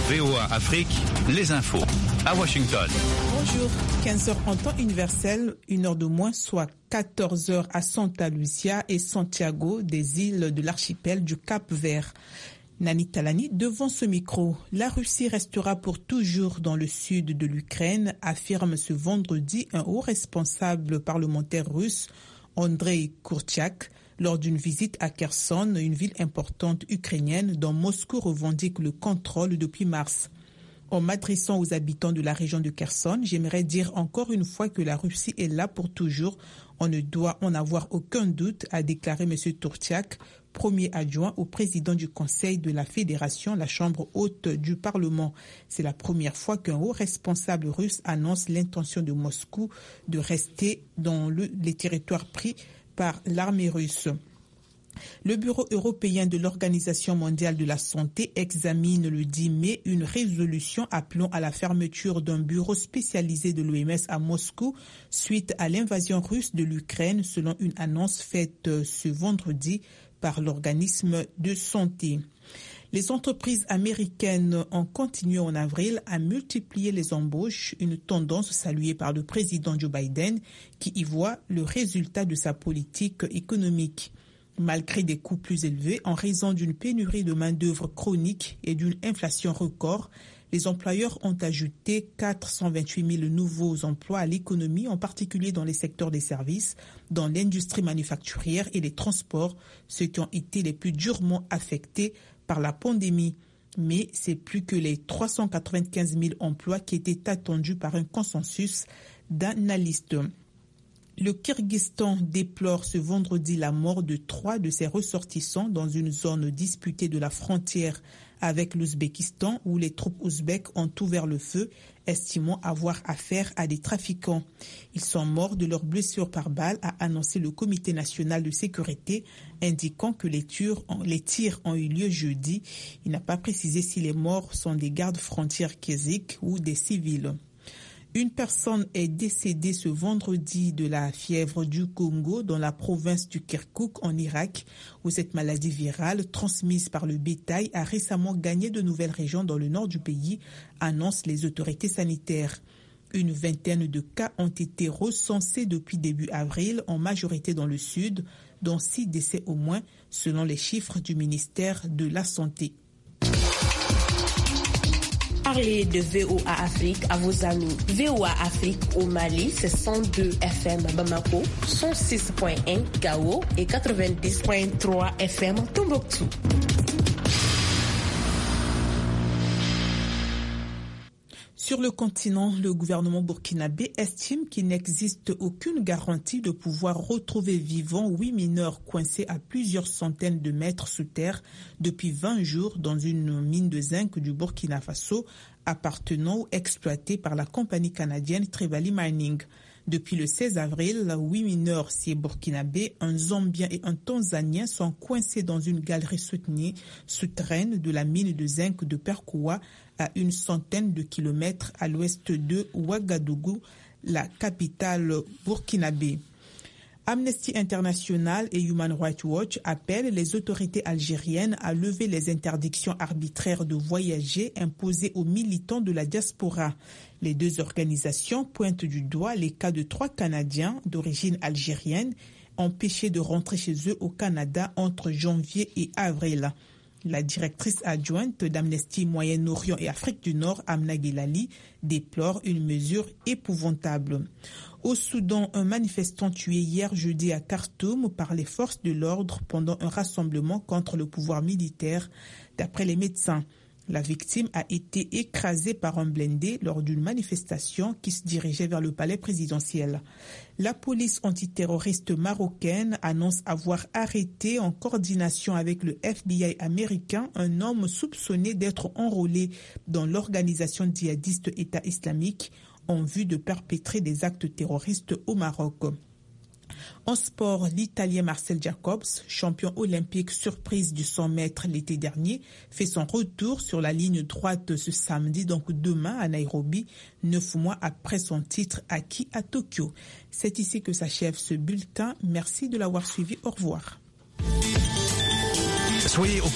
VOA Afrique, les infos. À Washington. Bonjour, 15h en temps universel, 1 heure de moins, soit 14h à Santa Lucia et Santiago, des îles de l'archipel du Cap-Vert. Nani Talani, devant ce micro, la Russie restera pour toujours dans le sud de l'Ukraine, affirme ce vendredi un haut responsable parlementaire russe, Andrei Kurchak, lors d'une visite à Kherson, une ville importante ukrainienne dont Moscou revendique le contrôle depuis mars. En m'adressant aux habitants de la région de Kherson, j'aimerais dire encore une fois que la Russie est là pour toujours. On ne doit en avoir aucun doute, a déclaré M. Kurchak, premier adjoint au président du Conseil de la Fédération, la chambre haute du Parlement. C'est la première fois qu'un haut responsable russe annonce l'intention de Moscou de rester dans les territoires pris par l'armée russe. Le Bureau européen de l'Organisation mondiale de la santé examine le 10 mai une résolution appelant à la fermeture d'un bureau spécialisé de l'OMS à Moscou suite à l'invasion russe de l'Ukraine, selon une annonce faite ce vendredi par l'organisme de santé. Les entreprises américaines ont continué en avril à multiplier les embauches, une tendance saluée par le président Joe Biden qui y voit le résultat de sa politique économique. Malgré des coûts plus élevés en raison d'une pénurie de main-d'œuvre chronique et d'une inflation record, les employeurs ont ajouté 428 000 nouveaux emplois à l'économie, en particulier dans les secteurs des services, dans l'industrie manufacturière et les transports, ceux qui ont été les plus durement affectés par la pandémie. Mais c'est plus que les 395 000 emplois qui étaient attendus par un consensus d'analystes. Le Kirghizstan déplore ce vendredi la mort de 3 de ses ressortissants dans une zone disputée de la frontière avec l'Ouzbékistan où les troupes ouzbèques ont ouvert le feu, estimant avoir affaire à des trafiquants. Ils sont morts de leurs blessures par balle, a annoncé le Comité national de sécurité, indiquant que les tirs ont eu lieu jeudi. Il n'a pas précisé si les morts sont des gardes frontières kirghiques ou des civils. Une personne est décédée ce vendredi de la fièvre du Congo dans la province du Kirkouk en Irak, où cette maladie virale transmise par le bétail a récemment gagné de nouvelles régions dans le nord du pays, annoncent les autorités sanitaires. Une vingtaine de cas ont été recensés depuis début avril, en majorité dans le sud, dont 6 décès au moins, selon les chiffres du ministère de la Santé. Parlez de VOA Afrique à vos amis. VOA Afrique au Mali, c'est 102 FM Bamako, 106.1 Gao et 90.3 FM Tombouctou. Sur le continent, le gouvernement burkinabé estime qu'il n'existe aucune garantie de pouvoir retrouver vivants 8 mineurs coincés à plusieurs centaines de mètres sous terre depuis 20 jours dans une mine de zinc du Burkina Faso appartenant ou exploitée par la compagnie canadienne Trevali Mining. Depuis le 16 avril, 8 mineurs burkinabés, un Zambien et un Tanzanien sont coincés dans une galerie souterraine de la mine de zinc de Perkoua à une centaine de kilomètres à l'ouest de Ouagadougou, la capitale burkinabé. Amnesty International et Human Rights Watch appellent les autorités algériennes à lever les interdictions arbitraires de voyager imposées aux militants de la diaspora. Les deux organisations pointent du doigt les cas de 3 Canadiens d'origine algérienne empêchés de rentrer chez eux au Canada entre janvier et avril. La directrice adjointe d'Amnesty Moyen-Orient et Afrique du Nord, Amna Guilali, déplore une mesure épouvantable. Au Soudan, un manifestant tué hier jeudi à Khartoum par les forces de l'ordre pendant un rassemblement contre le pouvoir militaire, d'après les médecins. La victime a été écrasée par un blindé lors d'une manifestation qui se dirigeait vers le palais présidentiel. La police antiterroriste marocaine annonce avoir arrêté en coordination avec le FBI américain un homme soupçonné d'être enrôlé dans l'organisation djihadiste État islamique en vue de perpétrer des actes terroristes au Maroc. En sport, l'Italien Marcel Jacobs, champion olympique surprise du 100 mètres l'été dernier, fait son retour sur la ligne droite ce samedi, donc demain à Nairobi, 9 mois après son titre acquis à Tokyo. C'est ici que s'achève ce bulletin. Merci de l'avoir suivi. Au revoir. Soyez au